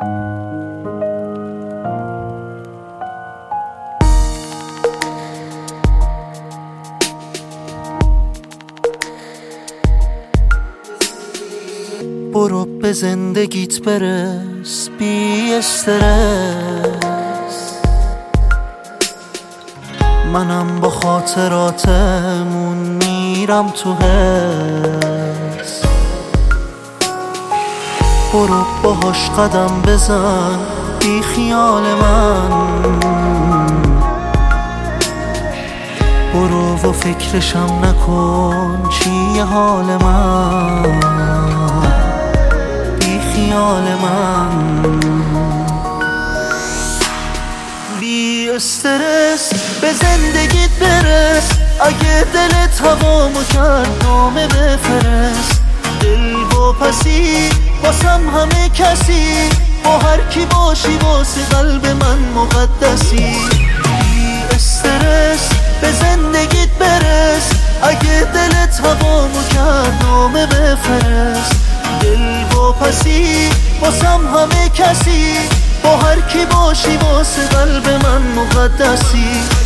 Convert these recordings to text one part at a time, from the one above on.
برو به زندگیت برس بی استرس، منم با خاطراتمون میرم تو حس. برو باهاش قدم بزن بی خیال من، برو و فکرشم نکن چیه حال من، بی خیال من. بی استرس به زندگیت برس، اگه دلت هوامو کرد نامه بفرست. دل و پسی واسم همه کسی، با هر کی باشی واسه قلب من مقدسی. بی استرس به زندگیت برس، اگه دلت هوامو کرد نامه بفرست. دل و پسی واسم همه کسی، با هر کی باشی واسه قلب من مقدسی.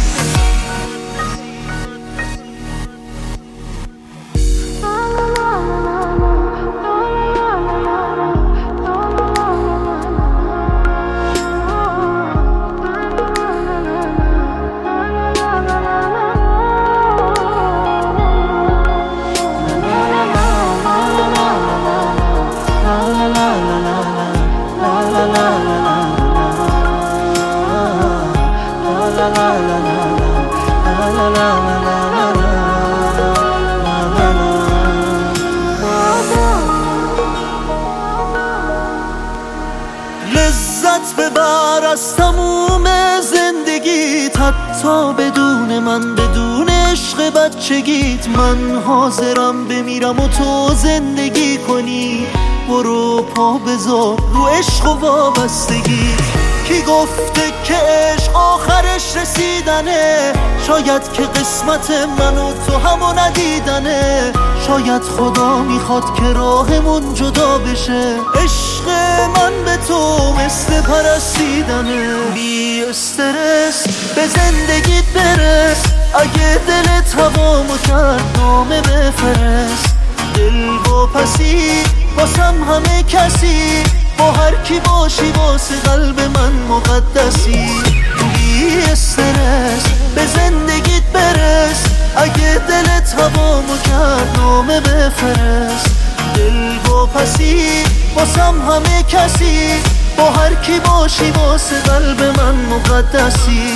لذت ببر از تموم زندگیت، حتی بدون من، بدون عشق بچگیت. من حاضرم بمیرم و تو زندگی کنی. برو پا بذار رو عشق و وابستگیت. کی گفته که عشق آخرش رسیدنه؟ شاید که قسمت من و تو همو ندیدنه. شاید خدا میخواد که راهمون جدا بشه. عشق من به تو مثل پرستیدنه. بی استرس به زندگیت برس، اگه دلت هوامو کرد نامه بفرست. دل و پسی واسم همه کسی، با هر کی باشی واسه قلب من مقدسی. بی استرس به زندگیت برس، اگه دلت هوامو کرد نامه بفرست. دل و پسی واسم همه کسی، با هر کی باشی واسه قلب من مقدسی.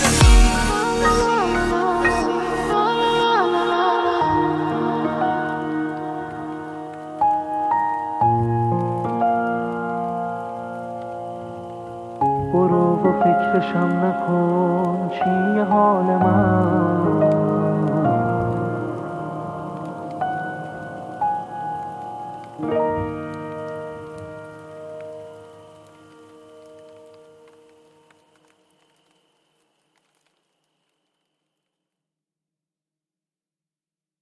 برو و فکرشم نکن چیه حال من.